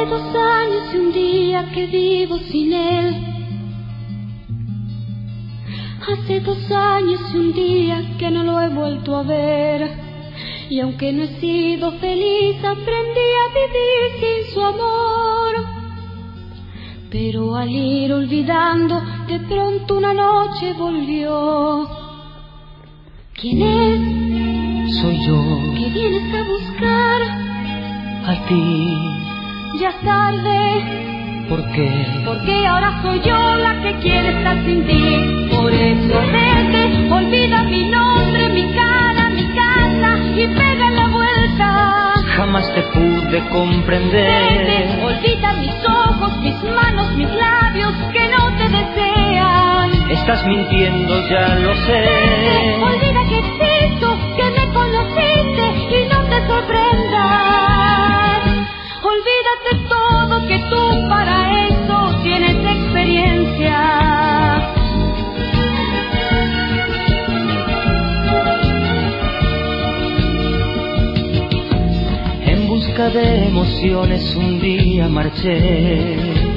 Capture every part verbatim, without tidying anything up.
dos años y un día que vivo sin él. Hace dos años y un día que no lo he vuelto a ver. Y aunque no he sido feliz, aprendí a vivir sin su amor. Pero al ir olvidando, de pronto una noche volvió. ¿Quién es? Soy yo. ¿Qué vienes a buscar? A ti. Ya es tarde. ¿Por qué? Porque ahora soy yo la que quiere estar sin ti. Por eso vete, olvida mi nombre, mi cara, mi casa y pega la vuelta. Jamás te pude comprender. Vete, olvida mis ojos, mis manos, mis labios que no te desean. Estás mintiendo, ya lo sé. Vete, olvida que existo, que me conociste y no te sorprendas. Olvídate todo, que tú para eso tienes experiencia. En busca de emociones un día marché,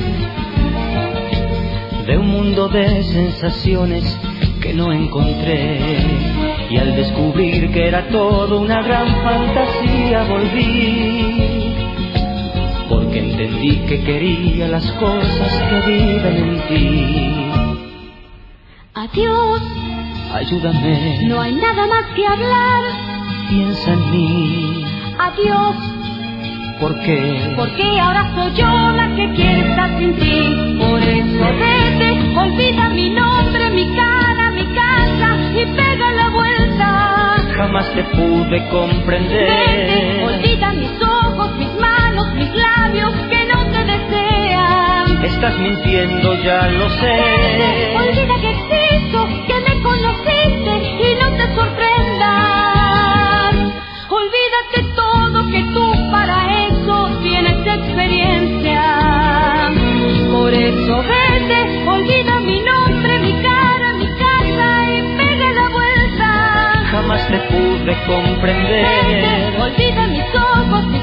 de un mundo de sensaciones que no encontré. Y al descubrir que era todo una gran fantasía volví, porque entendí que quería las cosas que viven en ti. Adiós, ayúdame, no hay nada más que hablar. Piensa en mí. Adiós, ¿por qué? Porque ahora soy yo la que quiere estar sin ti. Por eso vete, olvida mi nombre, mi cara, mi casa y pega la vuelta. Jamás te pude comprender. Vete, olvida mis ojos, mis manos, mis labios que no te desean. Estás mintiendo, ya lo sé. Vete, olvida que existo, que me conociste y no te sorprendas. Olvídate todo, que tú para eso tienes experiencia. Por eso vete, olvida mi nombre, mi cara, mi casa y pega la vuelta. Jamás te pude comprender. Vete, olvida mis ojos, mis